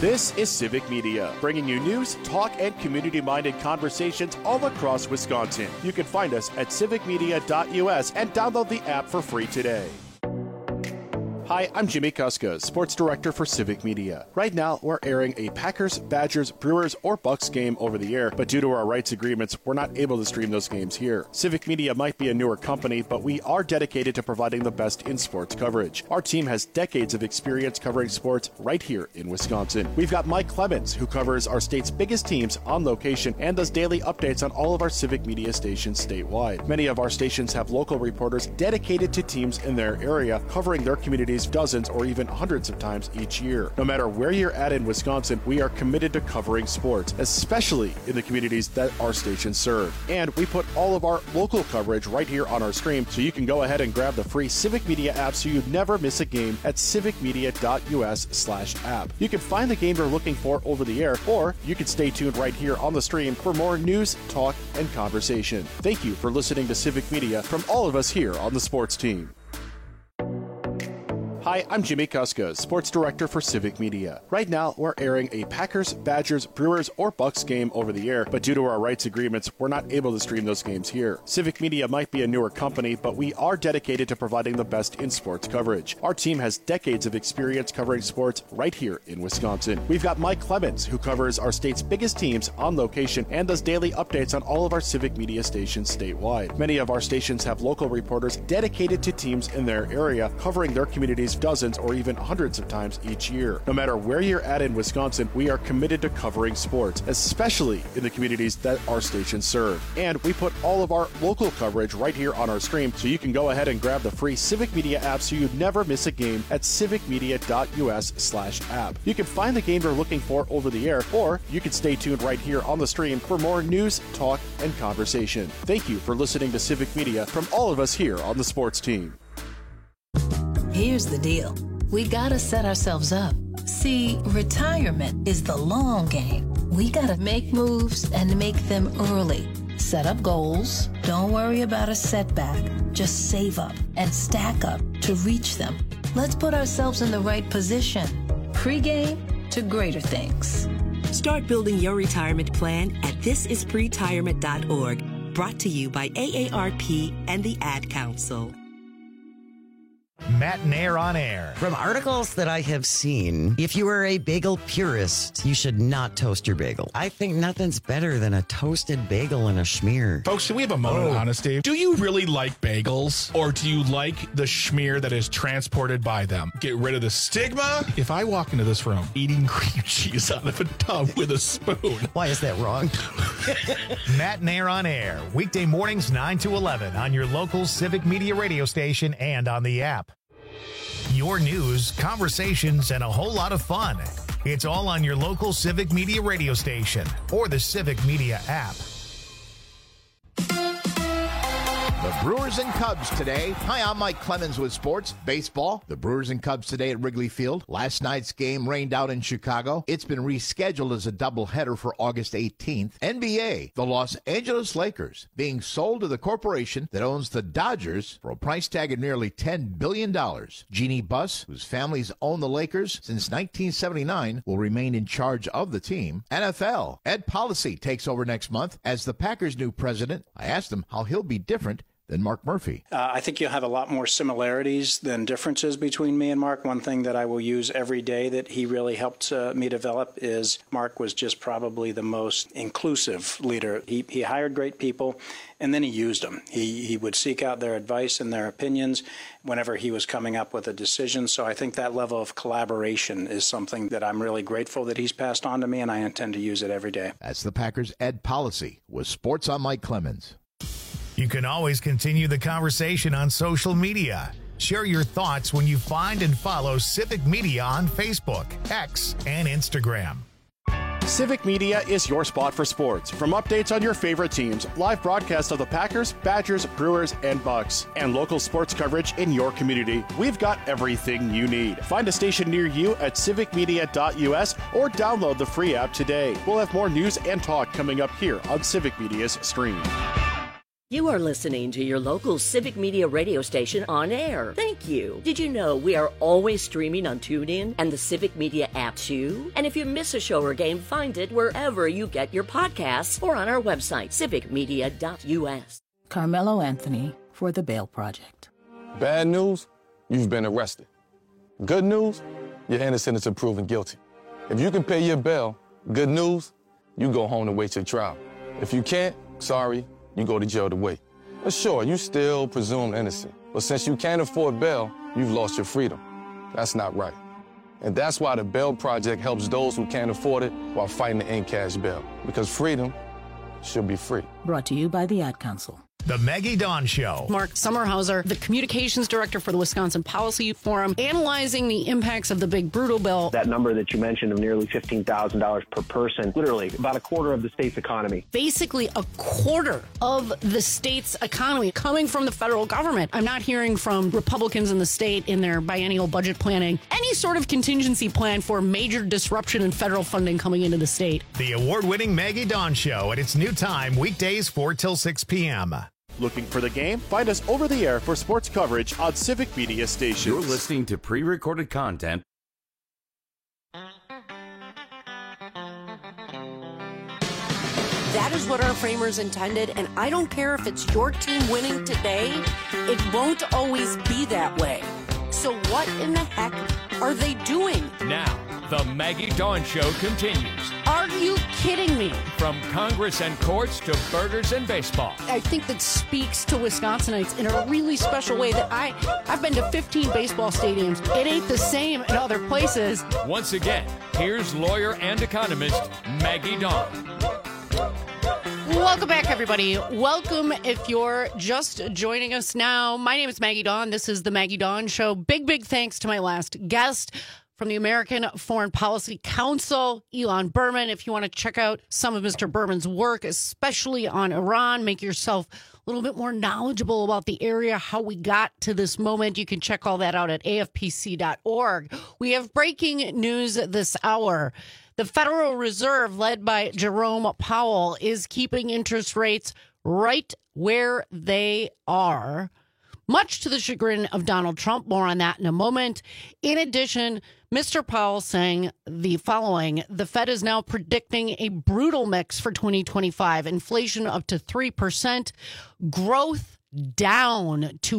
This is Civic Media, bringing you news, talk, and community-minded conversations all across Wisconsin. You can find us at civicmedia.us and download the app for free today. Hi, I'm Jimmy Kuska, Sports Director for Civic Media. Right now, we're airing a Packers, Badgers, Brewers, or Bucks game over the air, but due to our rights agreements, we're not able to stream those games here. Civic Media might be a newer company, but we are dedicated to providing the best in sports coverage. Our team has decades of experience covering sports right here in Wisconsin. We've got Mike Clemens, who covers our state's biggest teams on location and does daily updates on all of our Civic Media stations statewide. Many of our stations have local reporters dedicated to teams in their area, covering their communities dozens or even hundreds of times each year. No matter where you're at in Wisconsin, we are committed to covering sports, especially in the communities that our stations serve. And we put all of our local coverage right here on our stream, so you can go ahead and grab the free Civic Media app so you never miss a game at civicmedia.us/app. You can find the game you're looking for over the air, or you can stay tuned right here on the stream for more news, talk, and conversation. Thank you for listening to Civic Media from all of us here on the sports team. Hi, I'm Jimmy Kuska, Sports Director for Civic Media. Right now, we're airing a Packers, Badgers, Brewers, or Bucks game over the air, but due to our rights agreements, we're not able to stream those games here. Civic Media might be a newer company, but we are dedicated to providing the best in sports coverage. Our team has decades of experience covering sports right here in Wisconsin. We've got Mike Clemens, who covers our state's biggest teams on location and does daily updates on all of our Civic Media stations statewide. Many of our stations have local reporters dedicated to teams in their area, covering their communities dozens or even hundreds of times each year. No matter where you're at in Wisconsin, we are committed to covering sports, especially in the communities that our stations serve. And we put all of our local coverage right here on our stream, so you can go ahead and grab the free Civic Media app so you never miss a game at civicmedia.us/app. You can find the game you're looking for over the air, or you can stay tuned right here on the stream for more news, talk, and conversation. Thank you for listening to Civic Media from all of us here on the sports team. Here's the deal. We gotta set ourselves up. See, retirement is the long game. We gotta make moves and make them early. Set up goals. Don't worry about a setback. Just save up and stack up to reach them. Let's put ourselves in the right position. Pre-game to greater things. Start building your retirement plan at thisispretirement.org. Brought to you by AARP and the Ad Council. Matt and Air on Air. From articles that I have seen, if you are a bagel purist, you should not toast your bagel. I think nothing's better than a toasted bagel and a schmear. Folks, do we have a moment of honesty? Do you really like bagels, or do you like the schmear that is transported by them? Get rid of the stigma. If I walk into this room eating cream cheese out of a tub with a spoon. Why is that wrong? Matt and Air on Air. Weekday mornings 9 to 11 on your local Civic Media radio station and on the app. Your news, conversations, and a whole lot of fun. It's all on your local Civic Media radio station or the Civic Media app. The Brewers and Cubs today. Hi, I'm Mike Clemens with Sports Baseball. The Brewers and Cubs today at Wrigley Field. Last night's game rained out in Chicago. It's been rescheduled as a doubleheader for August 18th. NBA, the Los Angeles Lakers, being sold to the corporation that owns the Dodgers for a price tag of nearly $10 billion. Jeannie Buss, whose families own the Lakers since 1979, will remain in charge of the team. NFL, Ed Policy takes over next month as the Packers' new president. I asked him how he'll be different than Mark Murphy. I think you'll have a lot more similarities than differences between me and Mark. One thing that I will use every day that he really helped me develop is Mark was just probably the most inclusive leader. He hired great people, and then he used them. He would seek out their advice and their opinions whenever he was coming up with a decision. So I think that level of collaboration is something that I'm really grateful that he's passed on to me, and I intend to use it every day. That's the Packers' Ed Policy with Sports on Mike Clemens. You can always continue the conversation on social media. Share your thoughts when you find and follow Civic Media on Facebook, X, and Instagram. Civic Media is your spot for sports. From updates on your favorite teams, live broadcasts of the Packers, Badgers, Brewers, and Bucks, and local sports coverage in your community, we've got everything you need. Find a station near you at civicmedia.us or download the free app today. We'll have more news and talk coming up here on Civic Media's stream. You are listening to your local Civic Media radio station on air. Thank you. Did you know we are always streaming on TuneIn and the Civic Media app too? And if you miss a show or game, find it wherever you get your podcasts or on our website, civicmedia.us. Carmelo Anthony for the Bail Project. Bad news, you've been arrested. Good news, you're innocent until proven guilty. If you can pay your bail, good news, you go home to wait your trial. If you can't, sorry, you go to jail to wait. But sure, you still presumed innocent. But since you can't afford bail, you've lost your freedom. That's not right. And that's why the Bail Project helps those who can't afford it while fighting to end cash bail. Because freedom should be free. Brought to you by the Ad Council. The Maggie Dawn Show. Mark Sommerhauser, the communications director for the Wisconsin Policy Forum, analyzing the impacts of the big brutal bill. That number that you mentioned of nearly $15,000 per person, literally about a quarter of the state's economy. Basically a quarter of the state's economy coming from the federal government. I'm not hearing from Republicans in the state in their biennial budget planning any sort of contingency plan for major disruption in federal funding coming into the state. The award-winning Maggie Dawn Show at its new time, weekdays 4 till 6 p.m. Looking for the game? Find us over the air for sports coverage on Civic Media stations. You're listening to pre-recorded content. That is what our framers intended, and I don't care if it's your team winning today, it won't always be that way. So what in the heck are they doing? Now, the Maggie Dawn Show continues. Are you kidding me? From Congress and courts to burgers and baseball. I think that speaks to Wisconsinites in a really special way that I've been to 15 baseball stadiums. It ain't the same in other places. Once again, here's lawyer and economist Maggie Dawn. Welcome back, everybody. Welcome if you're just joining us now. My name is Maggie Dawn. This is the Maggie Dawn Show. Big thanks to my last guest from the American Foreign Policy Council, Elon Berman. If you want to check out some of Mr. Berman's work, especially on Iran, make yourself a little bit more knowledgeable about the area, how we got to this moment, you can check all that out at afpc.org. We have breaking news this hour. The Federal Reserve, led by Jerome Powell, is keeping interest rates right where they are, much to the chagrin of Donald Trump. More on that in a moment. In addition, Mr. Powell saying the following: the Fed is now predicting a brutal mix for 2025, inflation up to 3%, growth down to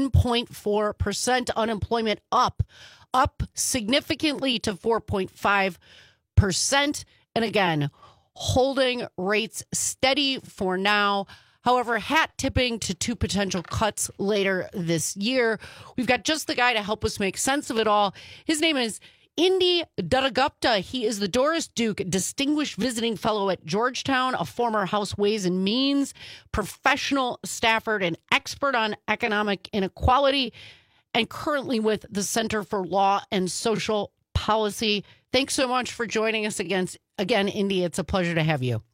1.4%, unemployment up significantly to 4.5%. And again, holding rates steady for now. However, hat tipping to 2 potential cuts later this year. We've got just the guy to help us make sense of it all. His name is Indy Dattagupta. He is the Doris Duke Distinguished Visiting Fellow at Georgetown, a former House Ways and Means professional staffer and expert on economic inequality, and currently with the Center for Law and Social Policy. Thanks so much for joining us again, Indy. It's a pleasure to have you.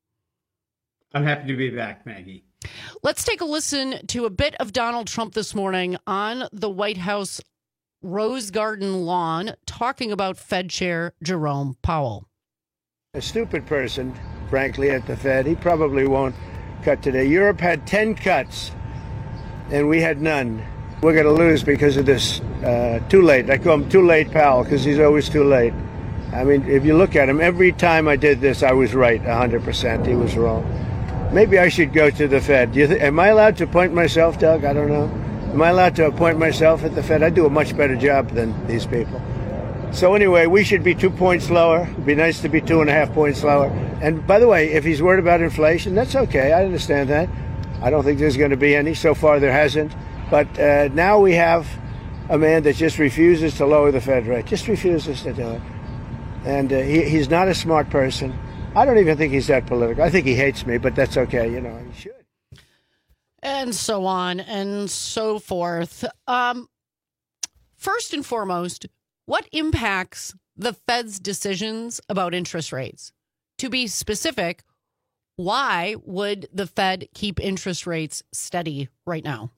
I'm happy to be back, Maggie. Let's take a listen to a bit of Donald Trump this morning on the White House Rose Garden lawn talking about Fed Chair Jerome Powell. A stupid person, frankly, at the Fed. He probably won't cut today. Europe had 10 cuts, and we had none. We're going to lose because of this. Too late. I call him Too Late Powell because he's always too late. I mean, if you look at him, every time I did this, I was right 100%. He was wrong. Maybe I should go to the Fed. Am I allowed to appoint myself, Doug? I don't know. Am I allowed to appoint myself at the Fed? I do a much better job than these people. So anyway, we should be 2 points lower. It'd be nice to be 2.5 points lower. And by the way, if he's worried about inflation, that's okay. I understand that. I don't think there's going to be any. So far, there hasn't. But now we have a man that just refuses to lower the Fed rate. Just refuses to do it. And he's not a smart person. I don't even think he's that political. I think he hates me, but that's okay. You know, he should. And so on and so forth. First and foremost, what impacts the Fed's decisions about interest rates? To be specific, why would the Fed keep interest rates steady right now?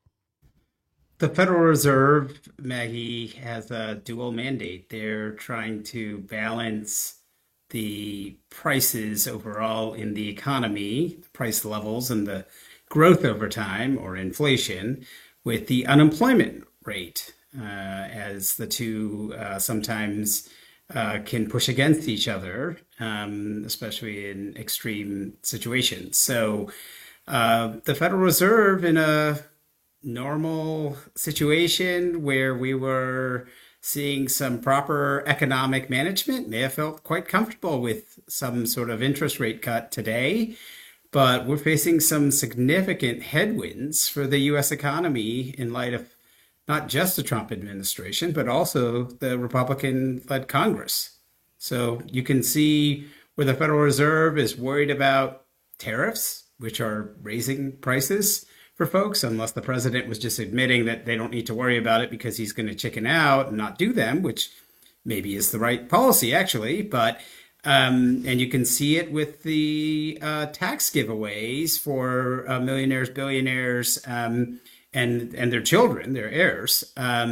The Federal Reserve, Maggie, has a dual mandate. They're trying to balance the prices overall in the economy, the price levels and the growth over time, or inflation, with the unemployment rate, as the two sometimes can push against each other, especially in extreme situations. So the Federal Reserve, in a normal situation where we were seeing some proper economic management, may have felt quite comfortable with some sort of interest rate cut today. But we're facing some significant headwinds for the U.S. economy in light of not just the Trump administration, but also the Republican-led Congress. So you can see where the Federal Reserve is worried about tariffs, which are raising prices for folks, unless the president was just admitting that they don't need to worry about it because he's going to chicken out and not do them, which maybe is the right policy, actually. But and you can see it with the tax giveaways for millionaires, billionaires, and their children, their heirs.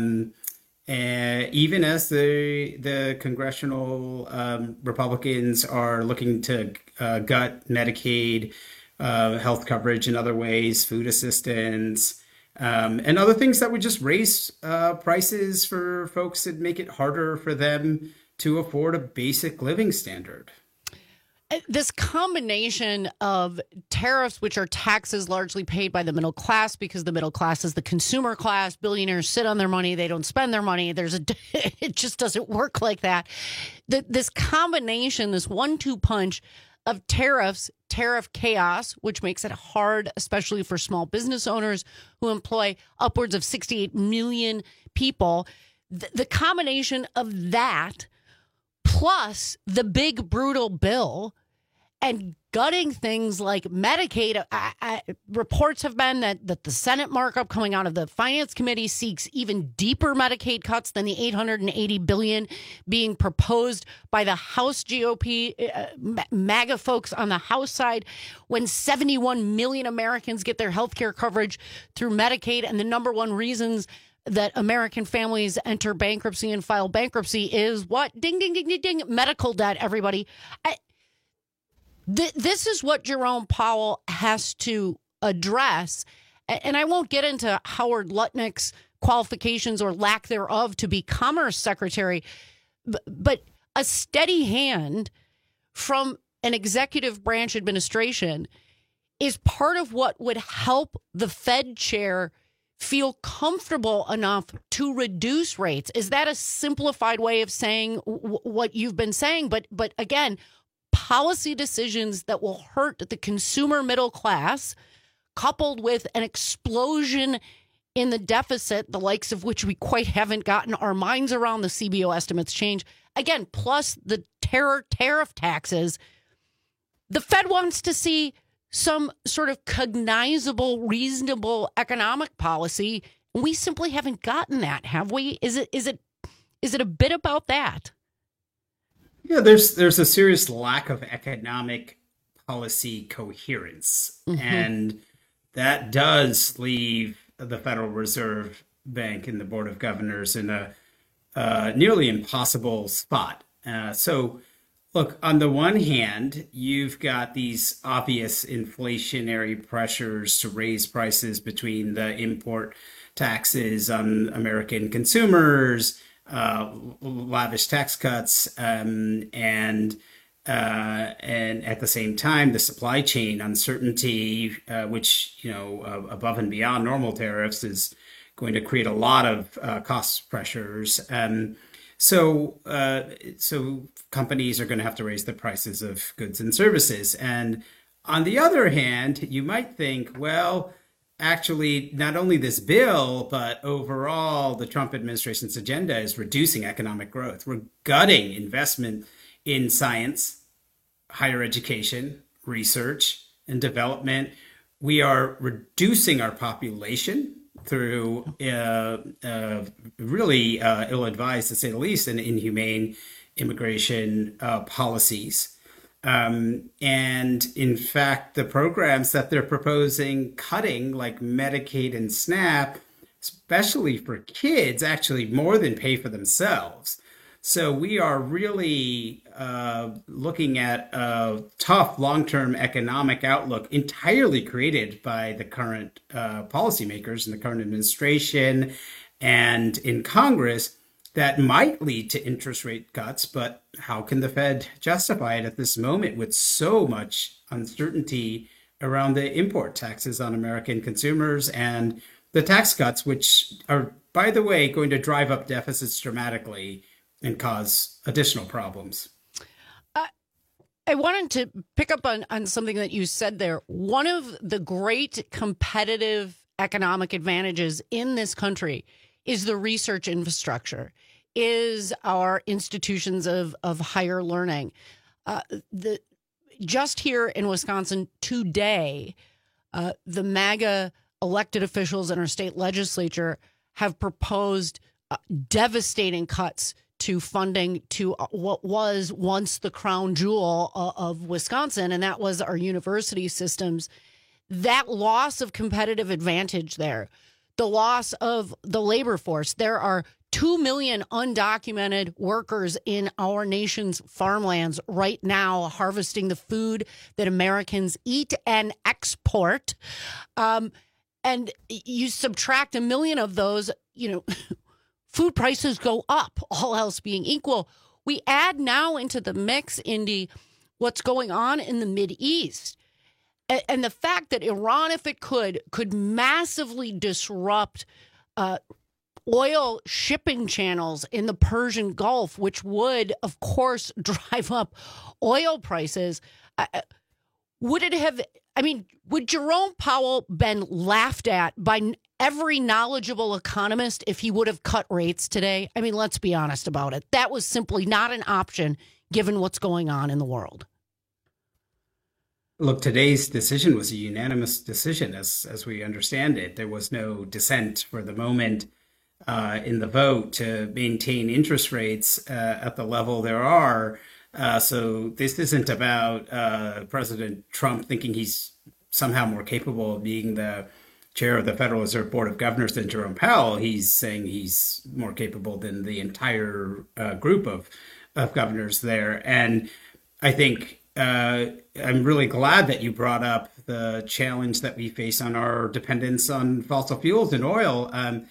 Even as the congressional Republicans are looking to gut Medicaid, health coverage in other ways, food assistance, and other things that would just raise prices for folks and make it harder for them to afford a basic living standard. This combination of tariffs, which are taxes largely paid by the middle class, because the middle class is the consumer class. Billionaires sit on their money. They don't spend their money. It just doesn't work like that. This combination, this 1-2 punch of tariffs, tariff chaos, which makes it hard, especially for small business owners who employ upwards of 68 million people. The combination of that plus the big brutal bill and gutting things like Medicaid. Reports have been that the Senate markup coming out of the Finance Committee seeks even deeper Medicaid cuts than the $880 billion being proposed by the House GOP, MAGA folks on the House side, when 71 million Americans get their health care coverage through Medicaid. And the number one reasons that American families enter bankruptcy and file bankruptcy is what? Ding, ding, ding, ding, ding. Medical debt, everybody. This is what Jerome Powell has to address. And I won't get into Howard Lutnick's qualifications or lack thereof to be Commerce Secretary, but a steady hand from an executive branch administration is part of what would help the Fed chair feel comfortable enough to reduce rates. Is that a simplified way of saying what you've been saying? But again, policy decisions that will hurt the consumer middle class, coupled with an explosion in the deficit, the likes of which we quite haven't gotten our minds around. The CBO estimates change. Again, plus the tariff taxes. The Fed wants to see some sort of cognizable, reasonable economic policy. We simply haven't gotten that, have we? Is it a bit about that? Yeah, there's a serious lack of economic policy coherence, and that does leave the Federal Reserve Bank and the Board of Governors in a nearly impossible spot. So, look, on the one hand, you've got these obvious inflationary pressures to raise prices between the import taxes on American consumers, lavish tax cuts, and at the same time, the supply chain uncertainty, which, above and beyond normal tariffs, is going to create a lot of cost pressures. So companies are going to have to raise the prices of goods and services. And on the other hand, you might think, well, actually, not only this bill, but overall, the Trump administration's agenda is reducing economic growth. We're gutting investment in science, higher education, research, and development. We are reducing our population through really ill-advised, to say the least, and inhumane immigration policies. And in fact, the programs that they're proposing cutting, like Medicaid and SNAP, especially for kids, actually more than pay for themselves. So we are really looking at a tough long-term economic outlook entirely created by the current policymakers in the current administration and in Congress that might lead to interest rate cuts. But how can the Fed justify it at this moment with so much uncertainty around the import taxes on American consumers and the tax cuts, which are, by the way, going to drive up deficits dramatically and cause additional problems? I wanted to pick up on something that you said there. One of the great competitive economic advantages in this country is the research infrastructure, is our institutions of higher learning. Just here in Wisconsin today, the MAGA elected officials in our state legislature have proposed devastating cuts to funding to what was once the crown jewel of Wisconsin, and that was our university systems. That loss of competitive advantage there, the loss of the labor force. There are 2 million undocumented workers in our nation's farmlands right now harvesting the food that Americans eat and export. And you subtract 1 million of those, food prices go up, all else being equal. We add now into the mix, Indy, what's going on in the Mideast. And the fact that Iran, if it could massively disrupt oil shipping channels in the Persian Gulf, which would, of course, drive up oil prices. Would Jerome Powell been laughed at by every knowledgeable economist if he would have cut rates today? I mean, let's be honest about it. That was simply not an option given what's going on in the world. Look, today's decision was a unanimous decision, as we understand it. There was no dissent for the moment in the vote to maintain interest rates at the level there are. So this isn't about President Trump thinking he's somehow more capable of being the chair of the Federal Reserve Board of Governors than Jerome Powell. He's saying he's more capable than the entire group of governors there. And I think I'm really glad that you brought up the challenge that we face on our dependence on fossil fuels and oil.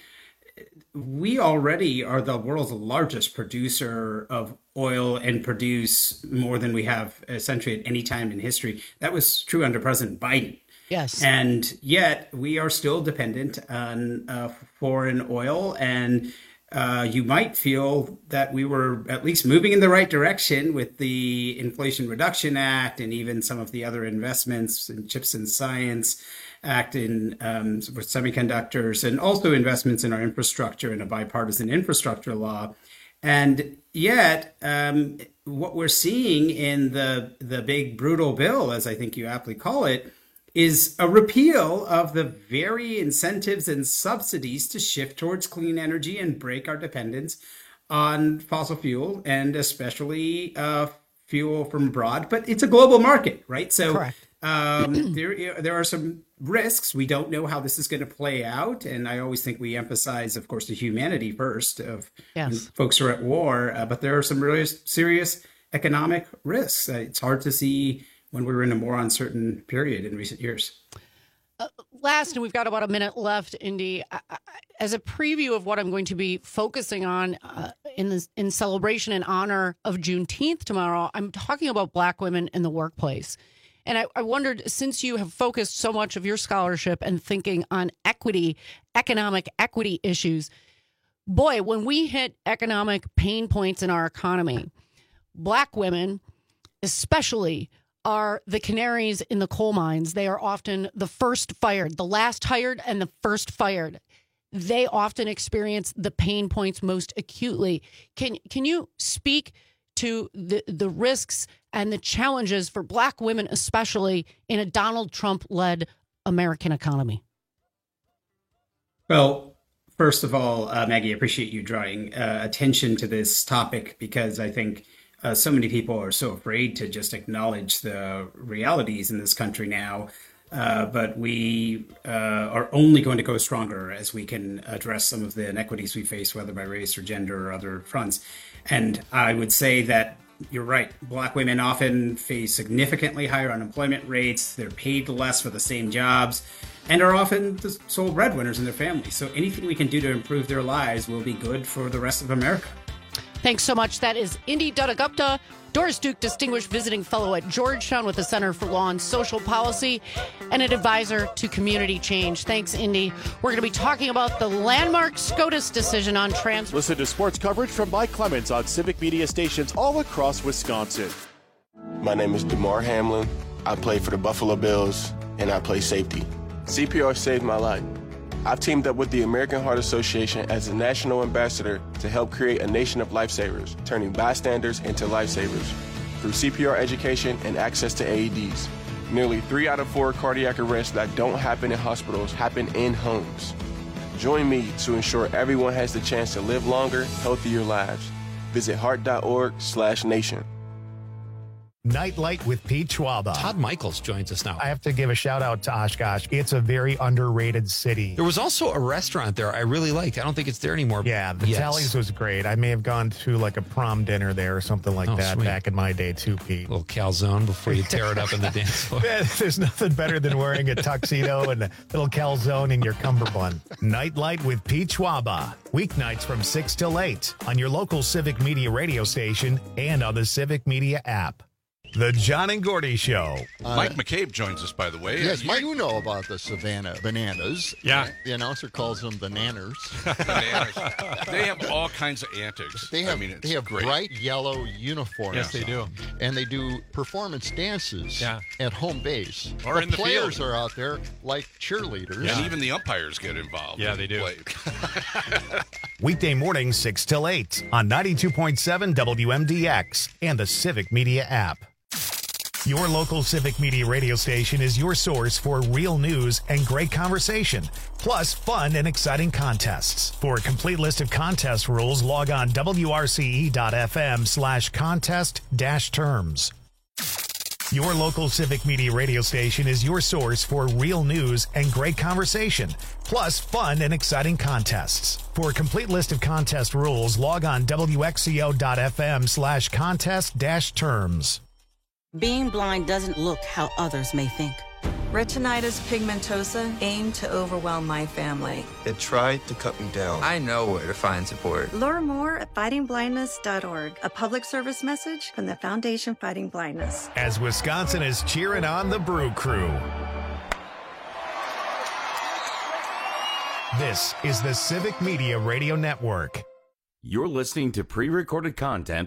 We already are the world's largest producer of oil and produce more than we have essentially at any time in history. That was true under President Biden. Yes. And yet we are still dependent on foreign oil. And you might feel that we were at least moving in the right direction with the Inflation Reduction Act and even some of the other investments in Chips and Science Act in with semiconductors, and also investments in our infrastructure and a bipartisan infrastructure law. And yet, what we're seeing in the big brutal bill, as I think you aptly call it, is a repeal of the very incentives and subsidies to shift towards clean energy and break our dependence on fossil fuel, and especially fuel from abroad. But it's a global market, right? So correct. There are some risks. We don't know how this is going to play out. And I always think we emphasize, of course, the humanity first of folks who are at war. But there are some really serious economic risks. It's hard to see when we were in a more uncertain period in recent years. Last, and we've got about a minute left, Indy, as a preview of what I'm going to be focusing on in celebration in honor of Juneteenth tomorrow, I'm talking about Black women in the workplace. And I wondered, since you have focused so much of your scholarship and thinking on equity, economic equity issues, boy, when we hit economic pain points in our economy, Black women especially are the canaries in the coal mines. They are often the first fired, the last hired and the first fired. They often experience the pain points most acutely. Can you speak to the risks and the challenges for Black women, especially in a Donald Trump-led American economy? Well, first of all, Maggie, I appreciate you drawing attention to this topic, because I think so many people are so afraid to just acknowledge the realities in this country now. but we are only going to go stronger as we can address some of the inequities we face, whether by race or gender or other fronts. And I would say that you're right. Black women often face significantly higher unemployment rates. They're paid less for the same jobs and are often the sole breadwinners in their families. So anything we can do to improve their lives will be good for the rest of America. Thanks so much. That is Indi Dutta-Gupta, Doris Duke Distinguished Visiting Fellow at Georgetown with the Center for Law and Social Policy and an advisor to community change. Thanks, Indi. We're going to be talking about the landmark SCOTUS decision on trans. Listen to sports coverage from Mike Clemens on Civic Media stations all across Wisconsin. My name is DeMar Hamlin. I play for the Buffalo Bills, and I play safety. CPR saved my life. I've teamed up with the American Heart Association as a national ambassador to help create a nation of lifesavers, turning bystanders into lifesavers through CPR education and access to AEDs. Nearly 3 out of 4 cardiac arrests that don't happen in hospitals happen in homes. Join me to ensure everyone has the chance to live longer, healthier lives. Visit heart.org/nation. Nightlight with Pete Schwaba. Todd Michaels joins us now. I have to give a shout out to Oshkosh. It's a very underrated city. There was also a restaurant there I really liked. I don't think it's there anymore. Yeah, the Tallies was great. I may have gone to like a prom dinner there or something like that back in my day too, Pete. A little calzone before you tear it up in the dance floor. There's nothing better than wearing a tuxedo and a little calzone in your cummerbund. Nightlight with Pete Schwaba. Weeknights from 6 till 8 on your local Civic Media radio station and on the Civic Media app. The John and Gordy Show. Mike McCabe joins us, by the way. Yes, Mike, you know about the Savannah Bananas. Yeah. The announcer calls them the Nanners. They have all kinds of antics. They have, great. bright yellow uniforms. Yes, they do. And they do performance dances at home base. Or the in the players field. are out there like cheerleaders. And even the umpires get involved. Yeah, they do. Weekday mornings 6 till 8 on 92.7 WMDX and the Civic Media app. Your local Civic Media radio station is your source for real news and great conversation, plus fun and exciting contests. For a complete list of contest rules, log on wrce.fm/contest-terms. Your local Civic Media radio station is your source for real news and great conversation, plus fun and exciting contests. For a complete list of contest rules, log on wxco.fm/contest-terms. Being blind doesn't look how others may think. Retinitis pigmentosa aimed to overwhelm my family. It tried to cut me down. I know where to find support. Learn more at fightingblindness.org, a public service message from the Foundation Fighting Blindness. As Wisconsin is cheering on the Brew Crew. This is the Civic Media Radio Network. You're listening to pre-recorded content.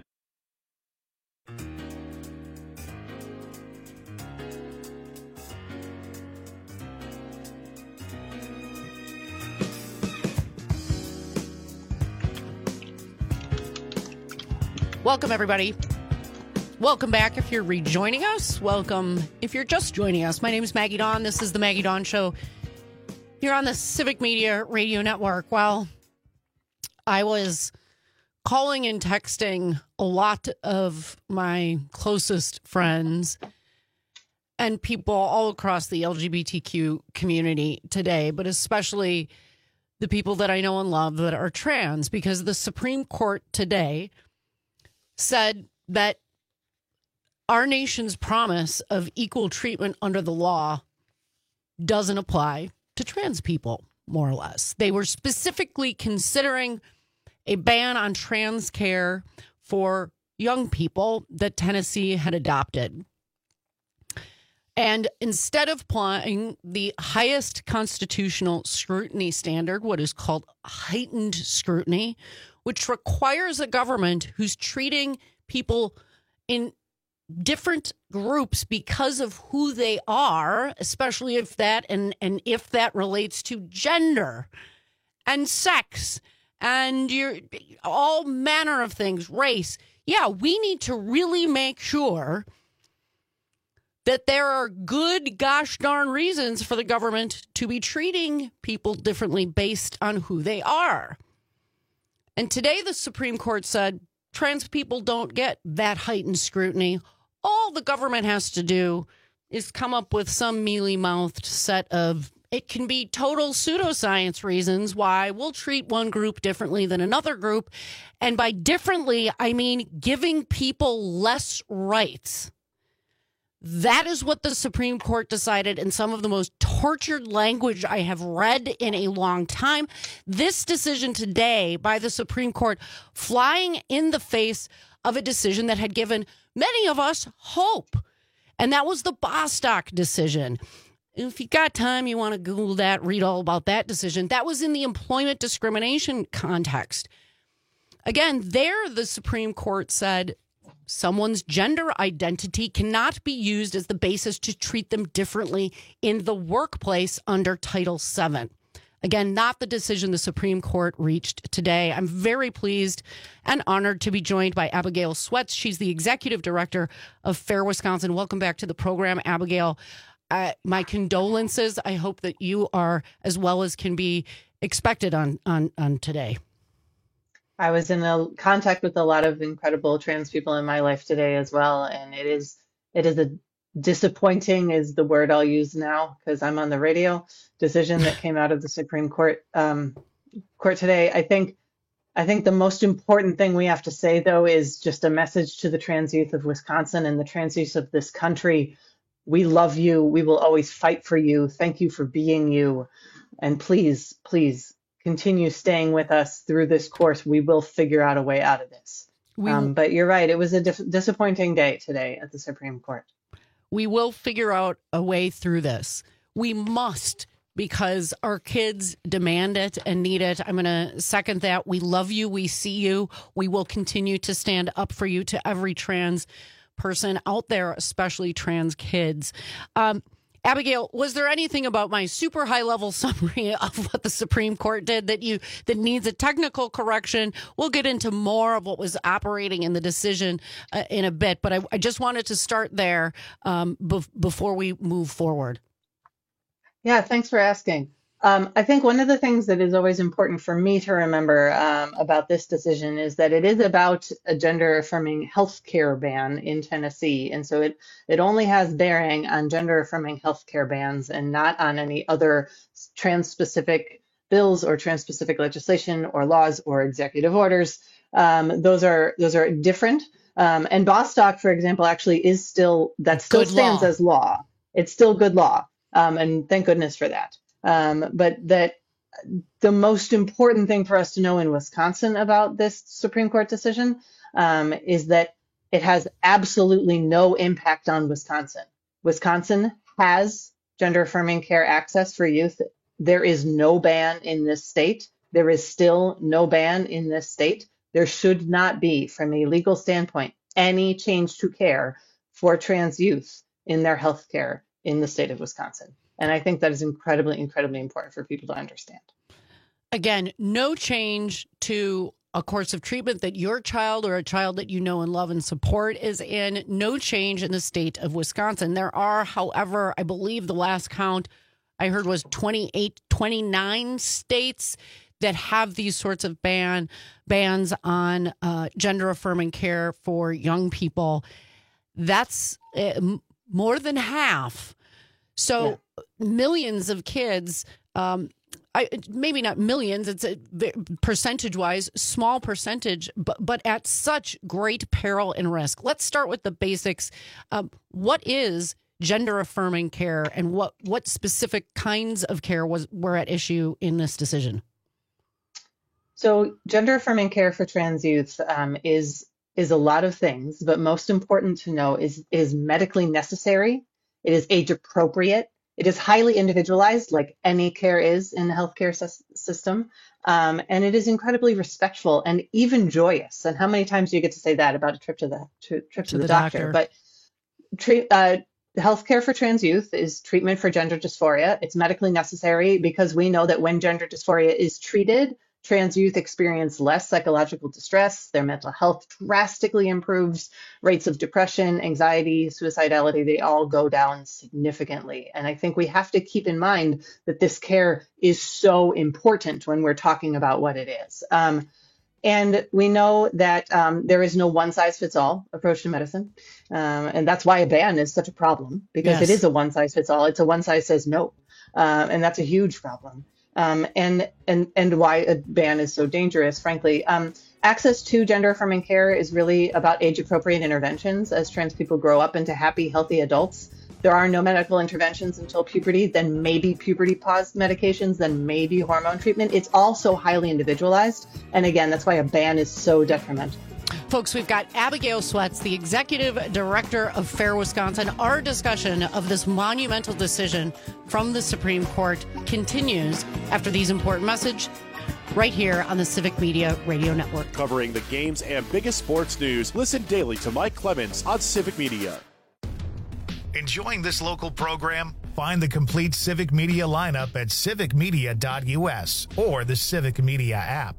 Welcome, everybody. Welcome back if you're rejoining us. Welcome if you're just joining us. My name is Maggie Dawn. This is the Maggie Dawn Show here on the Civic Media Radio Network. Well, I was calling and texting a lot of my closest friends and people all across the LGBTQ community today, but especially the people that I know and love that are trans, because the Supreme Court today said that our nation's promise of equal treatment under the law doesn't apply to trans people, more or less. They were specifically considering a ban on trans care for young people that Tennessee had adopted. And instead of applying the highest constitutional scrutiny standard, what is called heightened scrutiny, which requires a government who's treating people in different groups because of who they are, especially if that and if that relates to gender and sex and all manner of things, race. Yeah, we need to really make sure that there are good gosh darn reasons for the government to be treating people differently based on who they are. And today the Supreme Court said trans people don't get that heightened scrutiny. All the government has to do is come up with some mealy-mouthed set of, it can be total pseudoscience reasons why we'll treat one group differently than another group. And by differently, I mean giving people less rights. That is what the Supreme Court decided in some of the most tortured language I have read in a long time. This decision today by the Supreme Court flying in the face of a decision that had given many of us hope. And that was the Bostock decision. If you got time, you want to Google that, read all about that decision. That was in the employment discrimination context. Again, there the Supreme Court said someone's gender identity cannot be used as the basis to treat them differently in the workplace under Title VII. Again, not the decision the Supreme Court reached today. I'm very pleased and honored to be joined by Abigail Sweats. She's the executive director of Fair Wisconsin. Welcome back to the program, Abigail. My condolences. I hope that you are as well as can be expected on today. I was in contact with a lot of incredible trans people in my life today as well, and it is a disappointing is the word I'll use now because I'm on the radio decision that came out of the Supreme Court today. I think the most important thing we have to say though is just a message to the trans youth of Wisconsin and the trans youth of this country. We love you. We will always fight for you. Thank you for being you, and please continue staying with us through this course. We will figure out a way out of this. But you're right. It was a disappointing day today at the Supreme Court. We will figure out a way through this. We must, because our kids demand it and need it. I'm going to second that. We love you. We see you. We will continue to stand up for you to every trans person out there, especially trans kids. Abigail, was there anything about my super high level summary of what the Supreme Court did that needs a technical correction? We'll get into more of what was operating in the decision in a bit, but I just wanted to start there before we move forward. Yeah, thanks for asking. I think one of the things that is always important for me to remember about this decision is that it is about a gender-affirming healthcare ban in Tennessee. And so it only has bearing on gender-affirming healthcare bans and not on any other trans-specific bills or trans-specific legislation or laws or executive orders. Those are different. And Bostock, for example, actually is still stands as law. It's still good law. And thank goodness for that. But that the most important thing for us to know in Wisconsin about this Supreme Court decision is that it has absolutely no impact on Wisconsin. Wisconsin has gender-affirming care access for youth. There is no ban in this state. There is still no ban in this state. There should not be, from a legal standpoint, any change to care for trans youth in their health care in the state of Wisconsin. And I think that is incredibly, incredibly important for people to understand. Again, no change to a course of treatment that your child or a child that you know and love and support is in. No change in the state of Wisconsin. There are, however, I believe the last count I heard was 29 states that have these sorts of bans on gender-affirming care for young people. That's more than half. So millions of kids, maybe not millions, it's percentage-wise, small percentage, but at such great peril and risk. Let's start with the basics. What is gender-affirming care, and what specific kinds of care were at issue in this decision? So gender-affirming care for trans youth is a lot of things, but most important to know is medically necessary. It is age appropriate. It is highly individualized, like any care is in the healthcare system. And it is incredibly respectful and even joyous. And how many times do you get to say that about a trip to the doctor? But healthcare for trans youth is treatment for gender dysphoria. It's medically necessary because we know that when gender dysphoria is treated, trans youth experience less psychological distress, their mental health drastically improves, rates of depression, anxiety, suicidality, they all go down significantly. And I think we have to keep in mind that this care is so important when we're talking about what it is. And we know that there is no one-size-fits-all approach to medicine. And that's why a ban is such a problem, because it is a one-size-fits-all. It's a one-size-says-no. And that's a huge problem. And why a ban is so dangerous, frankly. Access to gender-affirming care is really about age-appropriate interventions as trans people grow up into happy, healthy adults. There are no medical interventions until puberty, then maybe puberty pause medications, then maybe hormone treatment. It's all so highly individualized. And again, that's why a ban is so detrimental. Folks, we've got Abigail Sweats, the executive director of FAIR Wisconsin. Our discussion of this monumental decision from the Supreme Court continues after these important messages right here on the Civic Media Radio Network. Covering the games and biggest sports news, listen daily to Mike Clemens on Civic Media. Enjoying this local program? Find the complete Civic Media lineup at civicmedia.us or the Civic Media app.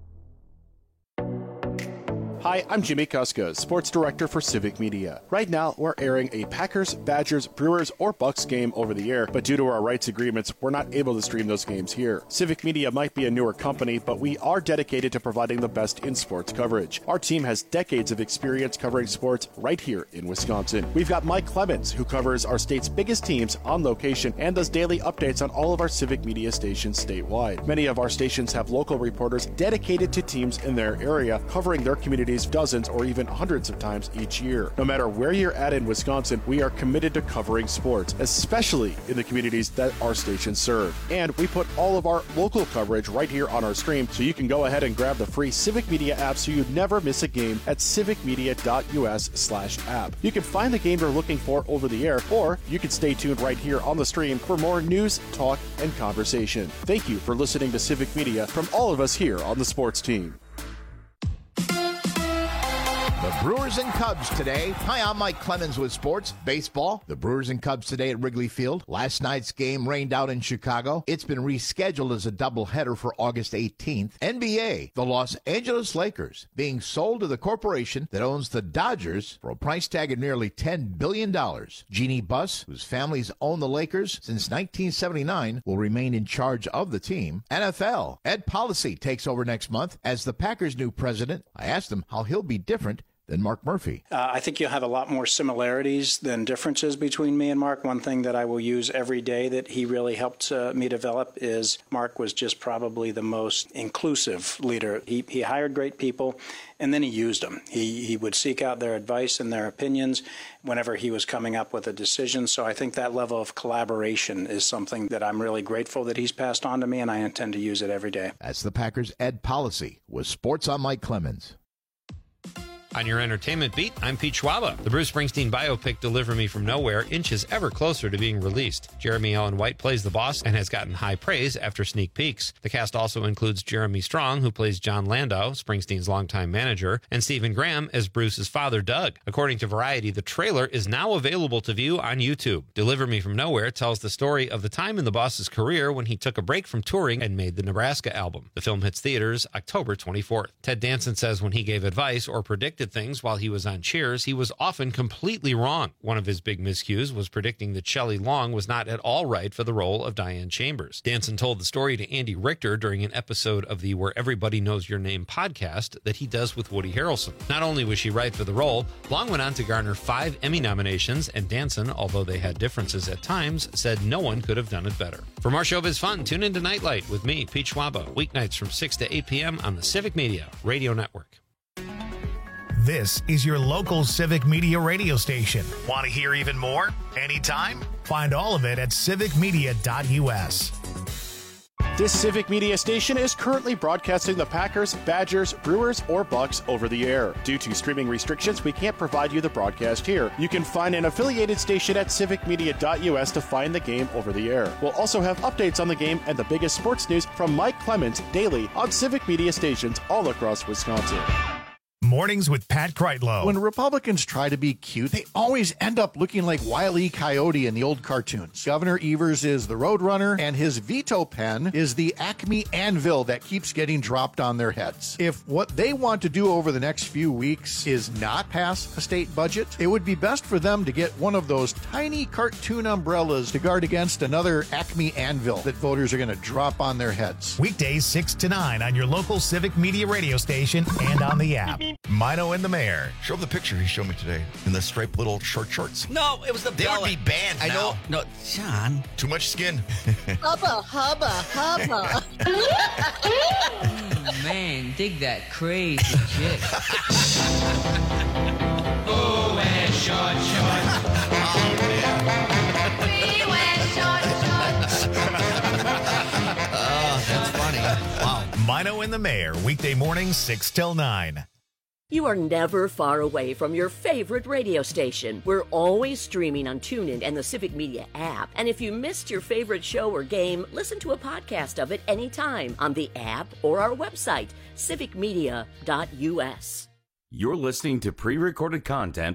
Hi, I'm Jimmy Kuska, sports director for Civic Media. Right now, we're airing a Packers, Badgers, Brewers, or Bucks game over the air, but due to our rights agreements, we're not able to stream those games here. Civic Media might be a newer company, but we are dedicated to providing the best in sports coverage. Our team has decades of experience covering sports right here in Wisconsin. We've got Mike Clemens, who covers our state's biggest teams on location and does daily updates on all of our Civic Media stations statewide. Many of our stations have local reporters dedicated to teams in their area, covering their communities dozens or even hundreds of times each year. No matter where you're at in Wisconsin, we are committed to covering sports, especially in the communities that our stations serve. And we put all of our local coverage right here on our stream, so you can go ahead and grab the free Civic Media app so you never miss a game at civicmedia.us/app. You can find the game you're looking for over the air, or you can stay tuned right here on the stream for more news, talk, and conversation. Thank you for listening to Civic Media from all of us here on the sports team. The Brewers and Cubs today. Hi, I'm Mike Clemens with Sports Baseball. The Brewers and Cubs today at Wrigley Field. Last night's game rained out in Chicago. It's been rescheduled as a doubleheader for August 18th. NBA, the Los Angeles Lakers, being sold to the corporation that owns the Dodgers for a price tag of nearly $10 billion. Jeannie Buss, whose families own the Lakers since 1979, will remain in charge of the team. NFL, Ed Policy takes over next month as the Packers' new president. I asked him how he'll be different than Mark Murphy. I think you'll have a lot more similarities than differences between me and Mark. One thing that I will use every day that he really helped me develop is Mark was just probably the most inclusive leader. He hired great people, and then he used them. He would seek out their advice and their opinions whenever he was coming up with a decision. So I think that level of collaboration is something that I'm really grateful that he's passed on to me, and I intend to use it every day. That's the Packers' Ed Policy with Sports on Mike Clemens. On your entertainment beat, I'm Pete Schwaba. The Bruce Springsteen biopic Deliver Me From Nowhere inches ever closer to being released. Jeremy Allen White plays the boss and has gotten high praise after sneak peeks. The cast also includes Jeremy Strong, who plays John Landau, Springsteen's longtime manager, and Stephen Graham as Bruce's father, Doug. According to Variety, the trailer is now available to view on YouTube. Deliver Me From Nowhere tells the story of the time in the boss's career when he took a break from touring and made the Nebraska album. The film hits theaters October 24th. Ted Danson says when he gave advice or predicted things while he was on Cheers, he was often completely wrong. One of his big miscues was predicting that Shelley Long was not at all right for the role of Diane Chambers. Danson told the story to Andy Richter during an episode of the Where Everybody Knows Your Name podcast that he does with Woody Harrelson. Not only was she right for the role, Long went on to garner 5 Emmy nominations, and Danson, although they had differences at times, said no one could have done it better. For more showbiz fun, tune into Nightlight with me, Pete Schwaba, weeknights from 6 to 8 p.m. on the Civic Media Radio Network. This is your local Civic Media radio station. Want to hear even more? Anytime? Find all of it at civicmedia.us. This Civic Media station is currently broadcasting the Packers, Badgers, Brewers, or Bucks over the air. Due to streaming restrictions, we can't provide you the broadcast here. You can find an affiliated station at civicmedia.us to find the game over the air. We'll also have updates on the game and the biggest sports news from Mike Clemens daily on Civic Media stations all across Wisconsin. Mornings with Pat Kreitlow. When Republicans try to be cute, they always end up looking like Wile E. Coyote in the old cartoons. Governor Evers is the Roadrunner, and his veto pen is the Acme anvil that keeps getting dropped on their heads. If what they want to do over the next few weeks is not pass a state budget, it would be best for them to get one of those tiny cartoon umbrellas to guard against another Acme anvil that voters are going to drop on their heads. Weekdays 6 to 9 on your local Civic Media radio station and on the app. Mino and the Mayor. Show him the picture he showed me today in the striped little short shorts. No, it was the They belly. would be banned I now. know. No, John. Too much skin. Hubba, hubba, hubba. Man, dig that crazy chick. Oh, wear short shorts. We wear short shorts. Oh, that's funny. Wow. Mino and the Mayor, weekday mornings 6 till 9. You are never far away from your favorite radio station. We're always streaming on TuneIn and the Civic Media app. And if you missed your favorite show or game, listen to a podcast of it anytime on the app or our website, civicmedia.us. You're listening to pre-recorded content.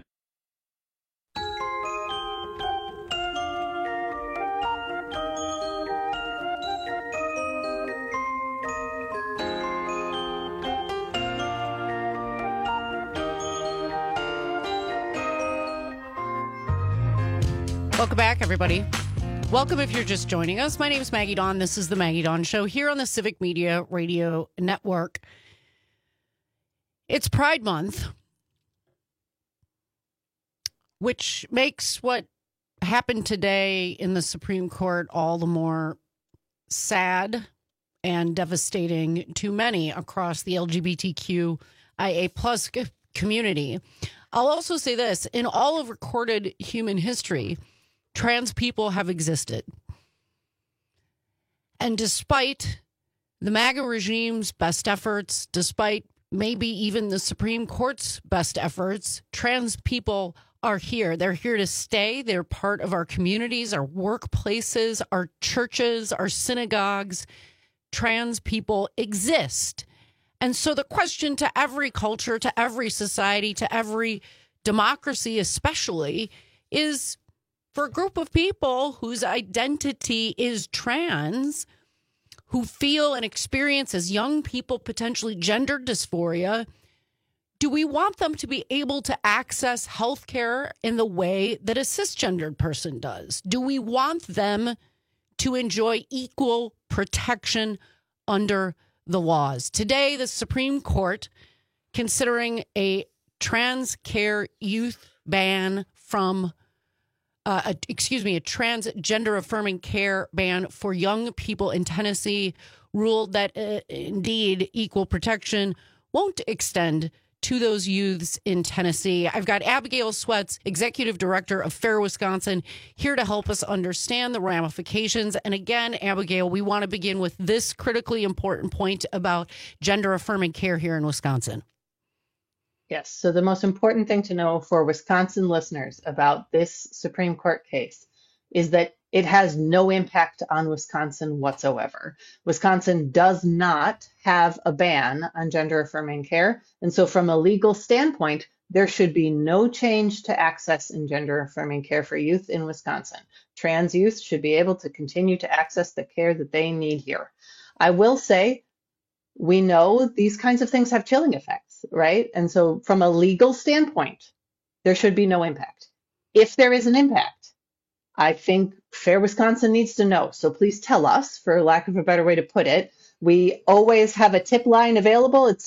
Welcome back, everybody. Welcome if you're just joining us. My name is Maggie Dawn. This is the Maggie Dawn Show here on the Civic Media Radio Network. It's Pride Month, which makes what happened today in the Supreme Court all the more sad and devastating to many across the LGBTQIA plus community. I'll also say this, in all of recorded human history, trans people have existed. And despite the MAGA regime's best efforts, despite maybe even the Supreme Court's best efforts, trans people are here. They're here to stay. They're part of our communities, our workplaces, our churches, our synagogues. Trans people exist. And so the question to every culture, to every society, to every democracy especially, is for a group of people whose identity is trans, who feel and experience as young people potentially gender dysphoria, do we want them to be able to access health care in the way that a cisgendered person does? Do we want them to enjoy equal protection under the laws? Today, the Supreme Court, considering a trans care youth ban from a transgender affirming care ban for young people in Tennessee, ruled that indeed equal protection won't extend to those youths in Tennessee. I've got Abigail Sweats, Executive Director of FAIR Wisconsin, here to help us understand the ramifications. And again, Abigail, we want to begin with this critically important point about gender affirming care here in Wisconsin. Yes. So the most important thing to know for Wisconsin listeners about this Supreme Court case is that it has no impact on Wisconsin whatsoever. Wisconsin does not have a ban on gender affirming care. And so from a legal standpoint, there should be no change to access in gender affirming care for youth in Wisconsin. Trans youth should be able to continue to access the care that they need here. I will say, we know these kinds of things have chilling effects, right? And so from a legal standpoint, there should be no impact. If there is an impact, I think FAIR Wisconsin needs to know. So please tell us, for lack of a better way to put it. We always have a tip line available. It's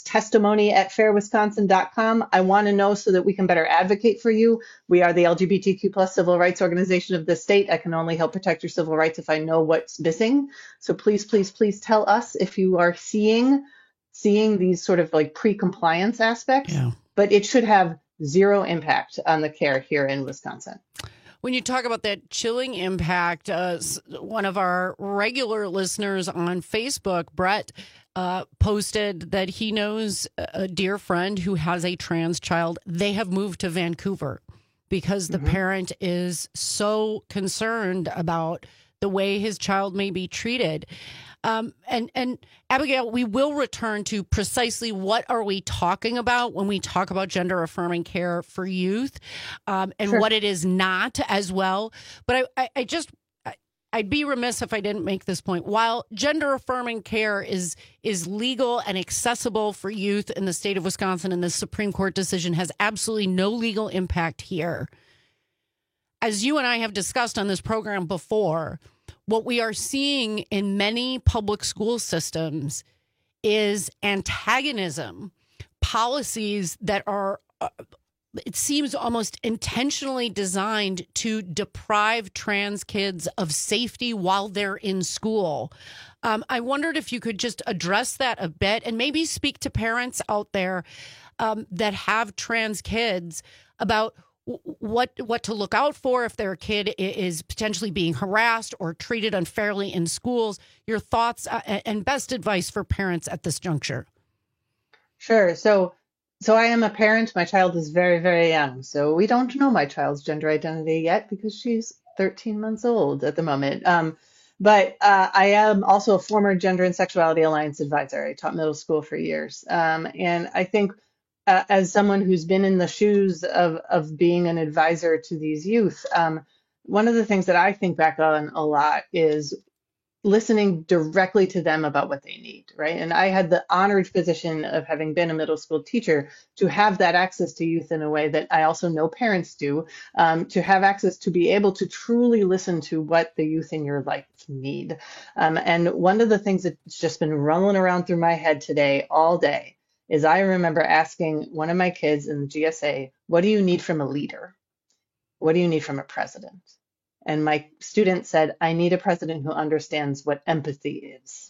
testimony@fairwisconsin.com. I want to know so that we can better advocate for you. We are the LGBTQ plus civil rights organization of the state. I can only help protect your civil rights if I know what's missing. So please, please, please tell us if you are seeing these sort of like pre-compliance aspects, but it should have zero impact on the care here in Wisconsin. When you talk about that chilling impact, one of our regular listeners on Facebook, Brett, posted that he knows a dear friend who has a trans child. They have moved to Vancouver because the parent is so concerned about the way his child may be treated. And Abigail, we will return to precisely what are we talking about when we talk about gender affirming care for youth, and Sure. what it is not as well. But I'd be remiss if I didn't make this point. While gender affirming care is legal and accessible for youth in the state of Wisconsin, and the Supreme Court decision has absolutely no legal impact here, as you and I have discussed on this program before, what we are seeing in many public school systems is antagonism, policies that are, it seems almost intentionally designed to deprive trans kids of safety while they're in school. I wondered if you could just address that a bit and maybe speak to parents out there that have trans kids about what to look out for if their kid is potentially being harassed or treated unfairly in schools. Your thoughts and best advice for parents at this juncture. Sure. So I am a parent. My child is very, very young. So we don't know my child's gender identity yet because she's 13 months old at the moment. But I am also a former Gender and Sexuality Alliance advisor. I taught middle school for years. And I think as someone who's been in the shoes of being an advisor to these youth, one of the things that I think back on a lot is listening directly to them about what they need, right? And I had the honored position of having been a middle school teacher to have that access to youth in a way that I also know parents do, to have access to be able to truly listen to what the youth in your life need. And one of the things that's just been rolling around through my head today all day is I remember asking one of my kids in the GSA, what do you need from a leader? What do you need from a president? And my student said, I need a president who understands what empathy is.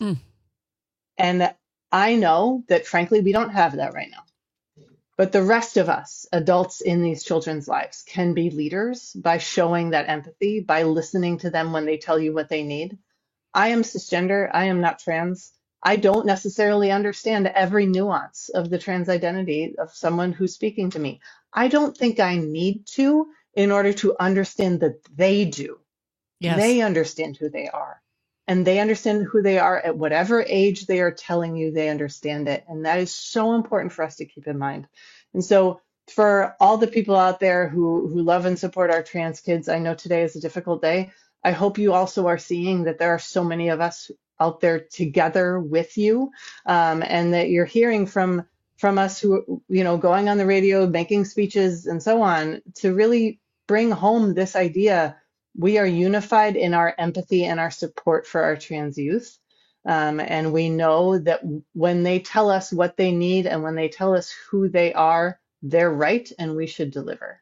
And I know that, frankly, we don't have that right now. But the rest of us, adults in these children's lives, can be leaders by showing that empathy, by listening to them when they tell you what they need. I am cisgender. I am not trans. I don't necessarily understand every nuance of the trans identity of someone who's speaking to me. I don't think I need to in order to understand that they do. Yes. They understand who they are. And they understand who they are at whatever age they are telling you they understand it. And that is so important for us to keep in mind. And so for all the people out there who love and support our trans kids, I know today is a difficult day. I hope you also are seeing that there are so many of us out there together with you, and that you're hearing from us who, going on the radio, making speeches and so on, to really bring home this idea. We are unified in our empathy and our support for our trans youth. And we know that when they tell us what they need and when they tell us who they are, they're right and we should deliver.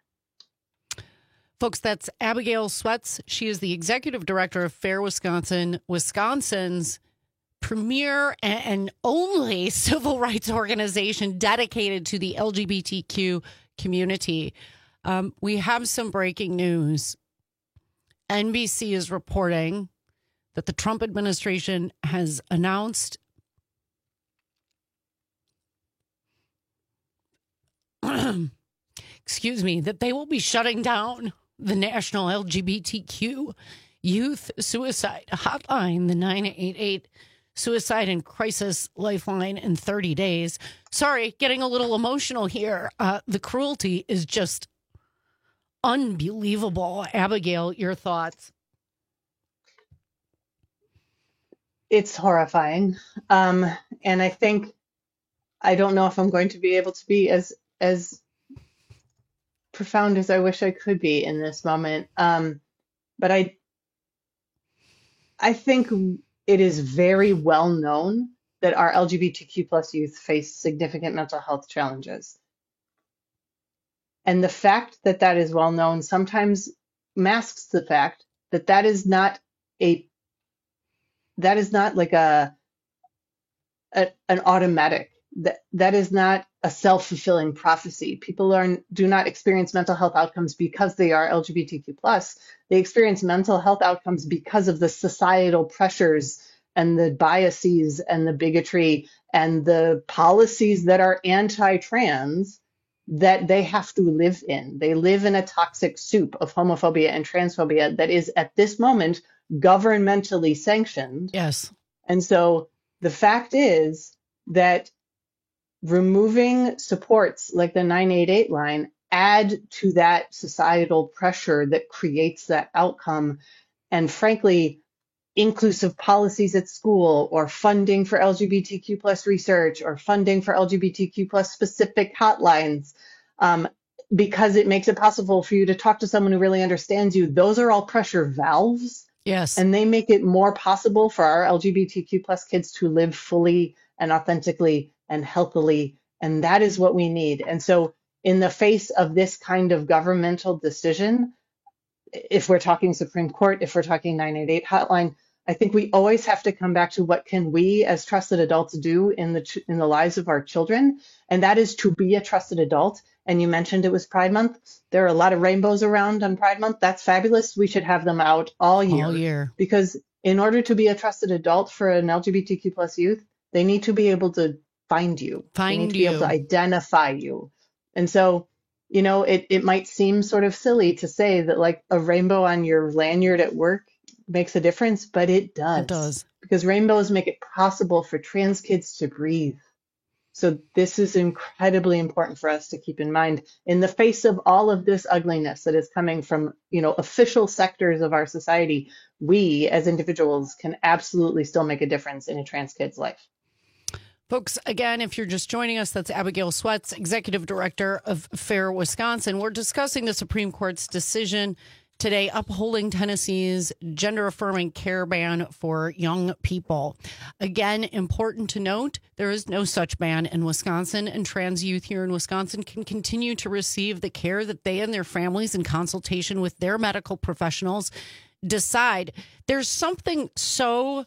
Folks, that's Abigail Sweats. She is the executive director of Fair Wisconsin, Wisconsin's premier and only civil rights organization dedicated to the LGBTQ community. We have some breaking news. NBC is reporting that the Trump administration has announced that they will be shutting down the National LGBTQ Youth Suicide Hotline, the 988 Suicide and Crisis Lifeline, in 30 days. Sorry, getting a little emotional here. The cruelty is just unbelievable. Abigail, your thoughts? It's horrifying. And I think, I don't know if I'm going to be able to be as profound as I wish I could be in this moment. But I think it is very well known that our LGBTQ plus youth face significant mental health challenges. And the fact that that is well known sometimes masks the fact that that is not like an automatic. That is not a self-fulfilling prophecy. People do not experience mental health outcomes because they are LGBTQ plus. They experience mental health outcomes because of the societal pressures and the biases and the bigotry and the policies that are anti-trans that they have to live in. They live in a toxic soup of homophobia and transphobia that is at this moment governmentally sanctioned. Yes. And so the fact is that removing supports like the 988 line add to that societal pressure that creates that outcome. And frankly, inclusive policies at school, or funding for LGBTQ plus research, or funding for LGBTQ plus specific hotlines, because it makes it possible for you to talk to someone who really understands you. Those are all pressure valves. Yes. And they make it more possible for our LGBTQ plus kids to live fully and authentically and healthily. And that is what we need. And so in the face of this kind of governmental decision, if we're talking Supreme Court, if we're talking 988 hotline, I think we always have to come back to what can we as trusted adults do in the lives of our children. And that is to be a trusted adult. And you mentioned it was Pride Month. There are a lot of rainbows around on Pride Month. That's fabulous. We should have them out all year. All year. Because in order to be a trusted adult for an LGBTQ plus youth, they need to be able to find you. They need to be able to identify you. And so, you know, it might seem sort of silly to say that like a rainbow on your lanyard at work makes a difference, but it does. It does. Because rainbows make it possible for trans kids to breathe. So this is incredibly important for us to keep in mind in the face of all of this ugliness that is coming from, you know, official sectors of our society. We as individuals can absolutely still make a difference in a trans kid's life. Folks, again, if you're just joining us, that's Abigail Sweats, Executive Director of FAIR Wisconsin. We're discussing the Supreme Court's decision today upholding Tennessee's gender-affirming care ban for young people. Again, important to note, there is no such ban in Wisconsin, and trans youth here in Wisconsin can continue to receive the care that they and their families, in consultation with their medical professionals, decide. There's something so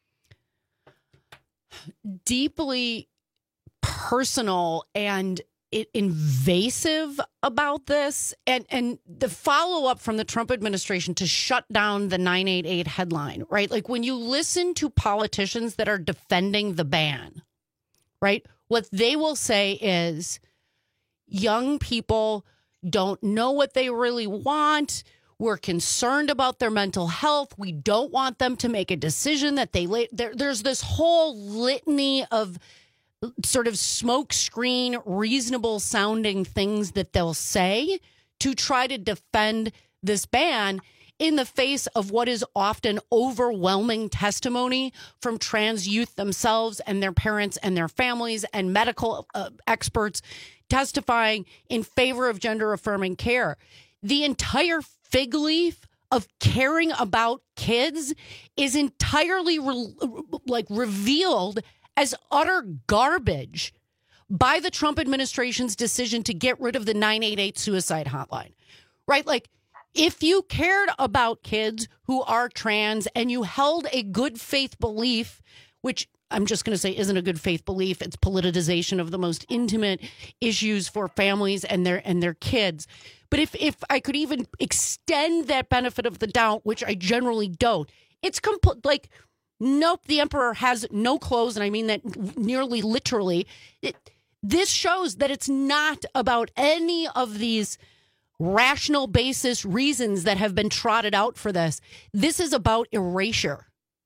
deeply personal and invasive about this, and the follow-up from the Trump administration to shut down the 988 headline, right? Like when you listen to politicians that are defending the ban, right, what they will say is young people don't know what they really want. We're concerned about their mental health. We don't want them to make a decision that there's this whole litany of sort of smokescreen, reasonable sounding things that they'll say to try to defend this ban in the face of what is often overwhelming testimony from trans youth themselves and their parents and their families and medical experts testifying in favor of gender affirming care. The entire fig leaf of caring about kids is entirely revealed as utter garbage by the Trump administration's decision to get rid of the 988 suicide hotline, right? Like, if you cared about kids who are trans and you held a good faith belief, which I'm just going to say isn't a good faith belief, it's politicization of the most intimate issues for families and their kids. But if I could even extend that benefit of the doubt, which I generally don't, it's like, nope, the emperor has no clothes, and I mean that nearly literally. This shows that it's not about any of these rational basis reasons that have been trotted out for this. This is about erasure.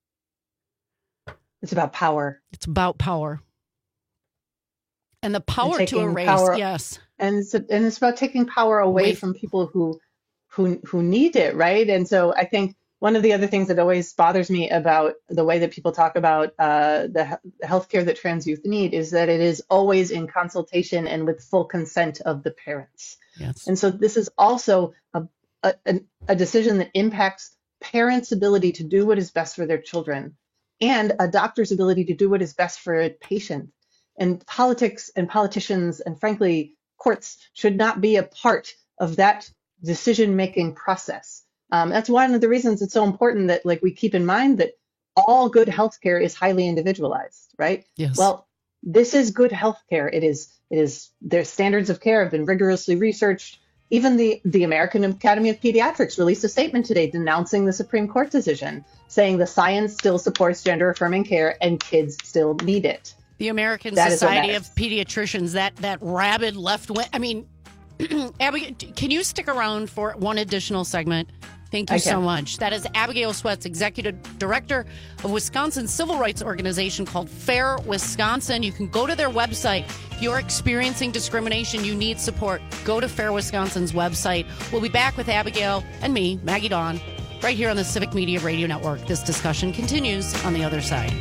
It's about power. It's about power. And the power to erase, power, yes. And it's about taking power away from people who need it, right? And so I think one of the other things that always bothers me about the way that people talk about the healthcare that trans youth need is that it is always in consultation and with full consent of the parents. Yes. And so this is also a decision that impacts parents' ability to do what is best for their children and a doctor's ability to do what is best for a patient. And politics and politicians and frankly, courts should not be a part of that decision-making process. That's one of the reasons it's so important that we keep in mind that all good healthcare is highly individualized, right? Yes. Well, this is good healthcare. It is their standards of care have been rigorously researched. Even the American Academy of Pediatrics released a statement today denouncing the Supreme Court decision, saying the science still supports gender affirming care and kids still need it. The American Society of Pediatricians, that rabid left wing. I mean, Abby, can you stick around for one additional segment? Thank you Okay. so much. That is Abigail Sweats, Executive Director of Wisconsin's civil rights organization called Fair Wisconsin. You can go to their website. If you're experiencing discrimination, you need support, go to Fair Wisconsin's website. We'll be back with Abigail and me, Maggie Dawn, right here on the Civic Media Radio Network. This discussion continues on the other side.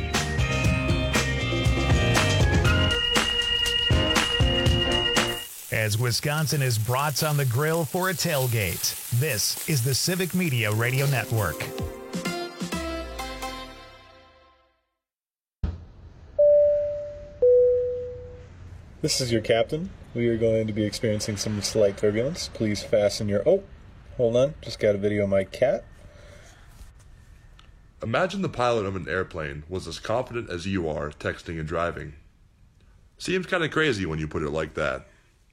As Wisconsin is brats on the grill for a tailgate, this is the Civic Media Radio Network. This is your captain. We are going to be experiencing some slight turbulence. Please fasten your... Oh, hold on. Just got a video of my cat. Imagine the pilot of an airplane was as confident as you are texting and driving. Seems kind of crazy when you put it like that.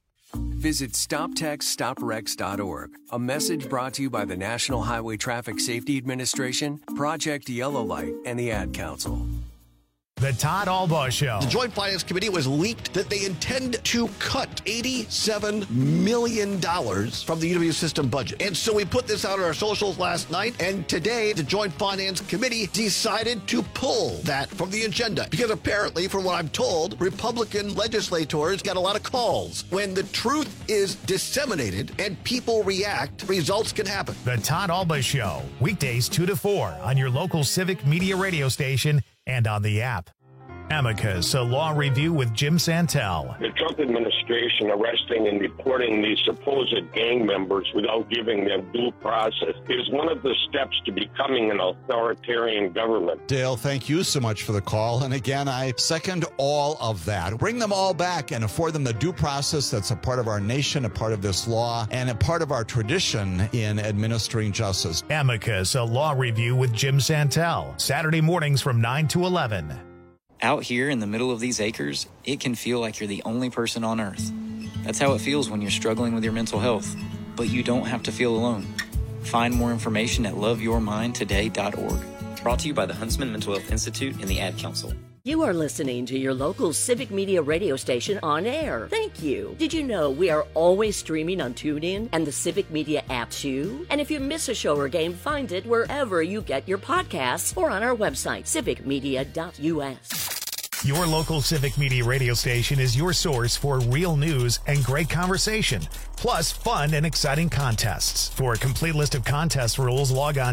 Visit StopTextsStopWrecks.org. A message brought to you by the National Highway Traffic Safety Administration, Project Yellow Light, and the Ad Council. The Todd Albaugh Show. The Joint Finance Committee was leaked that they intend to cut $87 million from the UW system budget. And so we put this out on our socials last night, and today the Joint Finance Committee decided to pull that from the agenda. Because apparently, from what I'm told, Republican legislators got a lot of calls. When the truth is disseminated and people react, results can happen. The Todd Albaugh Show, weekdays 2 to 4 on your local Civic Media radio station and on the app. Amicus, a law review with Jim Santel. The Trump administration arresting and deporting these supposed gang members without giving them due process is one of the steps to becoming an authoritarian government. Dale, thank you so much for the call. And again, I second all of that. Bring them all back and afford them the due process that's a part of our nation, a part of this law, and a part of our tradition in administering justice. Amicus, a law review with Jim Santel. Saturday mornings from 9 to 11. Out here in the middle of these acres, it can feel like you're the only person on earth. That's how it feels when you're struggling with your mental health. But you don't have to feel alone. Find more information at loveyourmindtoday.org. Brought to you by the Huntsman Mental Health Institute and the Ad Council. You are listening to your local Civic Media radio station on air. Thank you. Did you know we are always streaming on TuneIn and the Civic Media app too? And if you miss a show or game, find it wherever you get your podcasts or on our website, civicmedia.us. Your local Civic Media radio station is your source for real news and great conversation, plus fun and exciting contests. For a complete list of contest rules, log on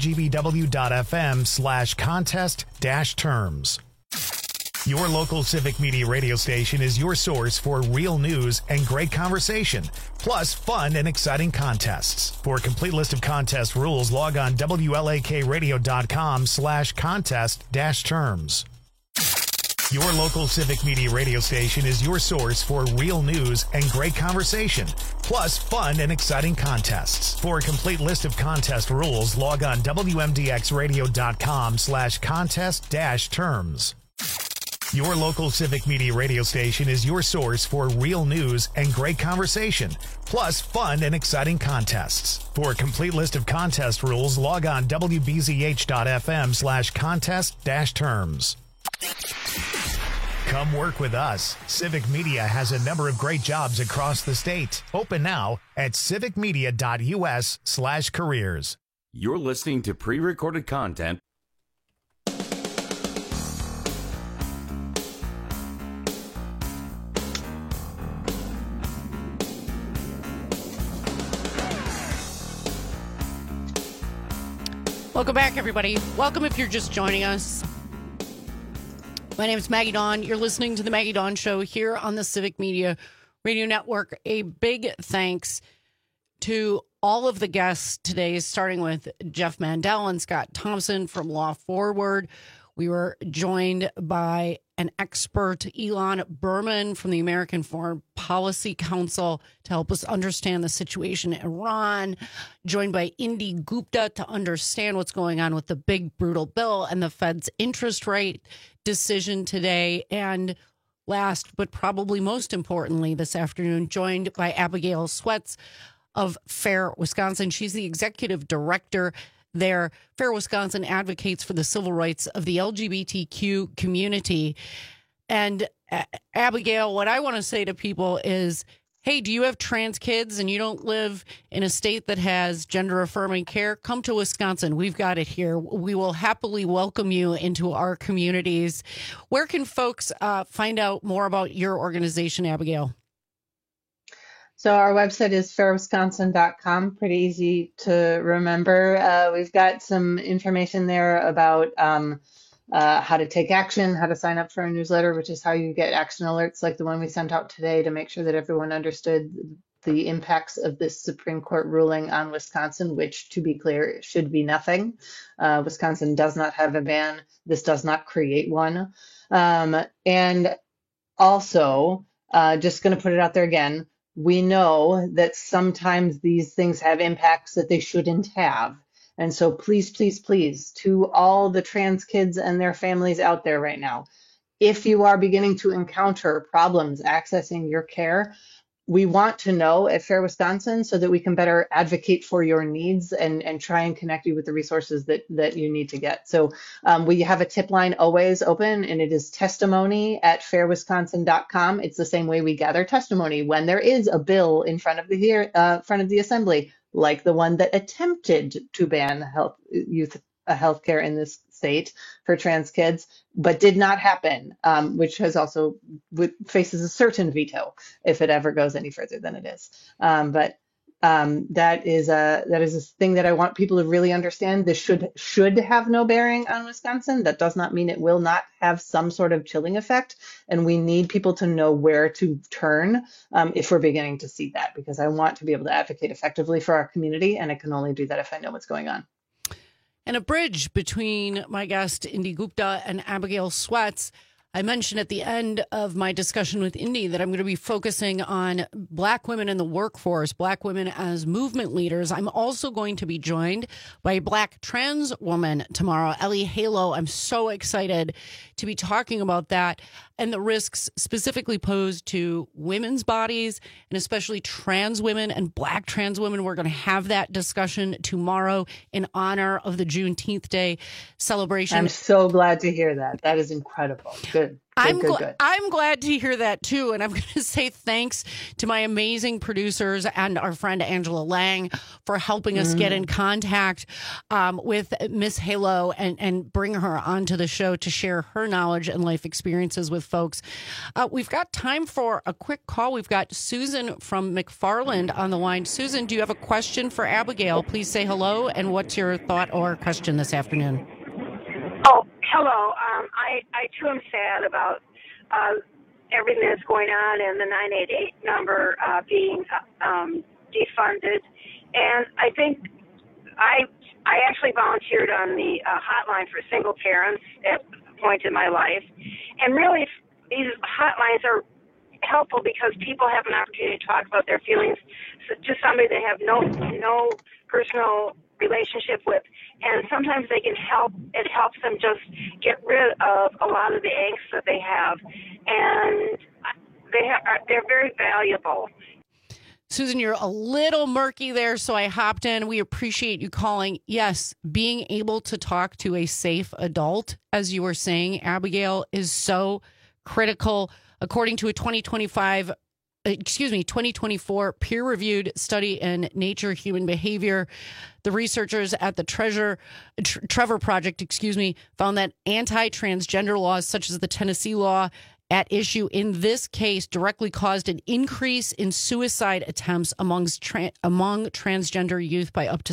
wgbw.fm/contest-terms. Your local Civic Media radio station is your source for real news and great conversation, plus fun and exciting contests. For a complete list of contest rules, log on wlakradio.com/contest-terms. Your local Civic Media radio station is your source for real news and great conversation, plus fun and exciting contests. For a complete list of contest rules, log on wmdxradio.com/contest-terms. Your local Civic Media radio station is your source for real news and great conversation, plus fun and exciting contests. For a complete list of contest rules, log on wbzh.fm/contest-terms. Come work with us. Civic Media has a number of great jobs across the state. Open now at civicmedia.us/careers. You're listening to pre-recorded content. Welcome back, everybody. Welcome if you're just joining us. My name is Maggie Dawn. You're listening to the Maggie Dawn Show here on the Civic Media Radio Network. A big thanks to all of the guests today, starting with Jeff Mandel and Scott Thompson from Law Forward. We were joined by an expert, Elon Berman from the American Foreign Policy Council, to help us understand the situation in Iran, joined by Indy Gupta to understand what's going on with the big brutal bill and the Fed's interest rate decision today. And last, but probably most importantly this afternoon, joined by Abigail Sweats of Fair Wisconsin. She's the executive director there. Fair Wisconsin advocates for the civil rights of the LGBTQ community. And Abigail, what I want to say to people is, hey, do you have trans kids and you don't live in a state that has gender affirming care? Come to Wisconsin. We've got it here. We will happily welcome you into our communities. Where can folks find out more about your organization, Abigail? So our website is fairwisconsin.com. Pretty easy to remember. We've got some information there about how to take action, how to sign up for a newsletter, which is how you get action alerts like the one we sent out today to make sure that everyone understood the impacts of this Supreme Court ruling on Wisconsin, which, to be clear, should be nothing. Wisconsin does not have a ban. This does not create one. And also, just going to put it out there again, we know that sometimes these things have impacts that they shouldn't have. And so please, please, please, to all the trans kids and their families out there right now, if you are beginning to encounter problems accessing your care, we want to know at Fair Wisconsin so that we can better advocate for your needs and try and connect you with the resources that you need to get. So we have a tip line always open, and it is testimony@fairwisconsin.com. It's the same way we gather testimony when there is a bill in front of the assembly, like the one that attempted to ban youth healthcare in this state for trans kids, but did not happen, which has also faces a certain veto if it ever goes any further than it is. But that is a thing that I want people to really understand. This should have no bearing on Wisconsin. That does not mean it will not have some sort of chilling effect, and we need people to know where to turn if we're beginning to see that, because I want to be able to advocate effectively for our community, and I can only do that if I know what's going on. And a bridge between my guest, Indi Gupta, and Abigail Sweats. I mentioned at the end of my discussion with Indi that I'm going to be focusing on Black women in the workforce, Black women as movement leaders. I'm also going to be joined by a Black trans woman tomorrow, Ellie Halo. I'm so excited to be talking about that and the risks specifically posed to women's bodies and especially trans women and Black trans women. We're going to have that discussion tomorrow in honor of the Juneteenth Day celebration. I'm so glad to hear that. That is incredible. Good. I'm glad to hear that, too. And I'm going to say thanks to my amazing producers and our friend Angela Lang for helping us get in contact with Miss Halo and bring her onto the show to share her knowledge and life experiences with folks. We've got time for a quick call. We've got Susan from McFarland on the line. Susan, do you have a question for Abigail? Please say hello. And what's your thought or question this afternoon? Oh, hello. I too am sad about everything that's going on and the 988 number being defunded. And I think I actually volunteered on the hotline for single parents at a point in my life. And really, these hotlines are helpful because people have an opportunity to talk about their feelings to somebody they have no personal relationship with, and sometimes they can help. It helps them just get rid of a lot of the angst that they have, and they're very valuable. Susan, you're a little murky there, so I hopped in. We appreciate you calling. Yes, being able to talk to a safe adult, as you were saying, Abigail, is so critical. According to a 2024 peer-reviewed study in Nature Human Behavior, the researchers at the Trevor Project, found that anti-transgender laws such as the Tennessee law at issue in this case directly caused an increase in suicide attempts among transgender youth by up to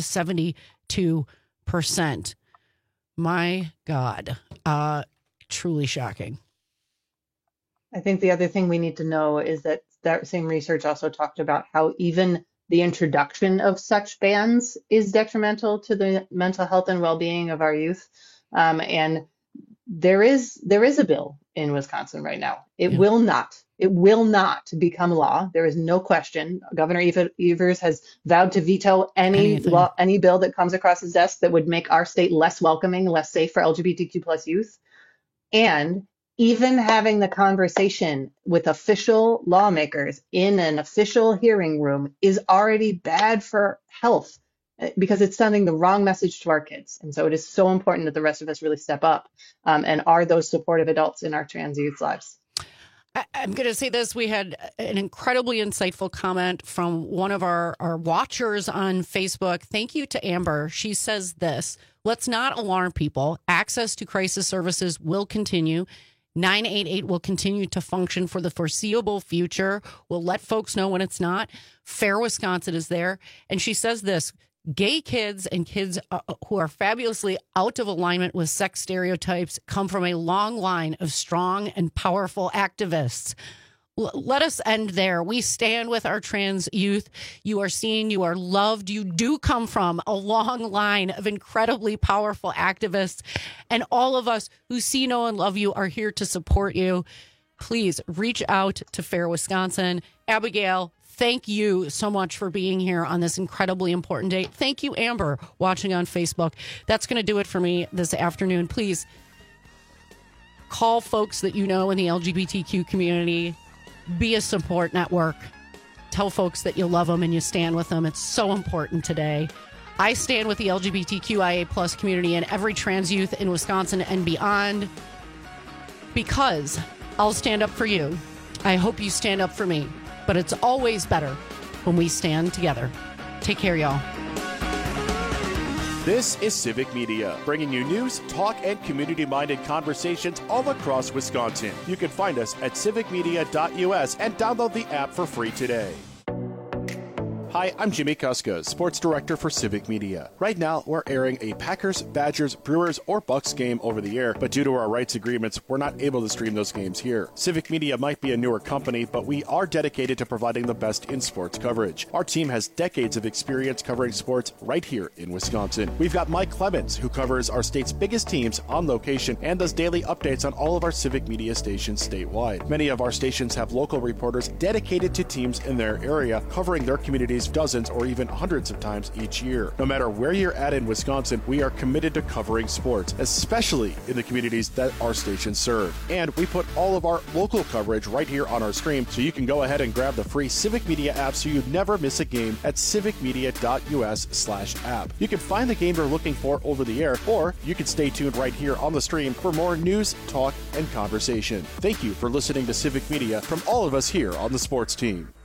72%. My God, truly shocking. I think the other thing we need to know is that same research also talked about how even the introduction of such bans is detrimental to the mental health and well-being of our youth. And there is a bill in Wisconsin right now. It will not become law. There is no question. Governor Evers has vowed to veto any bill that comes across his desk that would make our state less welcoming, less safe for LGBTQ plus youth. And even having the conversation with official lawmakers in an official hearing room is already bad for health because it's sending the wrong message to our kids. And so it is so important that the rest of us really step up and are those supportive adults in our trans youth lives. I'm going to say this. We had an incredibly insightful comment from one of our watchers on Facebook. Thank you to Amber. She says this: let's not alarm people. Access to crisis services will continue. 988 will continue to function for the foreseeable future. We'll let folks know when it's not. Fair Wisconsin is there. And she says this: gay kids and kids who are fabulously out of alignment with sex stereotypes come from a long line of strong and powerful activists. Let us end there. We stand with our trans youth. You are seen. You are loved. You do come from a long line of incredibly powerful activists. And all of us who see, know, and love you are here to support you. Please reach out to Fair Wisconsin. Abigail, thank you so much for being here on this incredibly important day. Thank you, Amber, watching on Facebook. That's going to do it for me this afternoon. Please call folks that you know in the LGBTQ community. Be a support network. Tell folks that you love them and you stand with them. It's so important today. I stand with the LGBTQIA plus community and every trans youth in Wisconsin and beyond because I'll stand up for you. I hope you stand up for me. But it's always better when we stand together. Take care, y'all. This is Civic Media, bringing you news, talk, and community-minded conversations all across Wisconsin. You can find us at civicmedia.us and download the app for free today. Hi, I'm Jimmy Kuska, Sports Director for Civic Media. Right now, we're airing a Packers, Badgers, Brewers, or Bucks game over the air, but due to our rights agreements, we're not able to stream those games here. Civic Media might be a newer company, but we are dedicated to providing the best in sports coverage. Our team has decades of experience covering sports right here in Wisconsin. We've got Mike Clemens, who covers our state's biggest teams on location and does daily updates on all of our Civic Media stations statewide. Many of our stations have local reporters dedicated to teams in their area, covering their communities dozens or even hundreds of times each year. No matter where you're at in Wisconsin, we are committed to covering sports, especially in the communities that our stations serve. And we put all of our local coverage right here on our stream, so you can go ahead and grab the free Civic Media app so you never miss a game at civicmedia.us/app. You can find the game you're looking for over the air, or you can stay tuned right here on the stream for more news, talk, and conversation. Thank you for listening to Civic Media from all of us here on the sports team.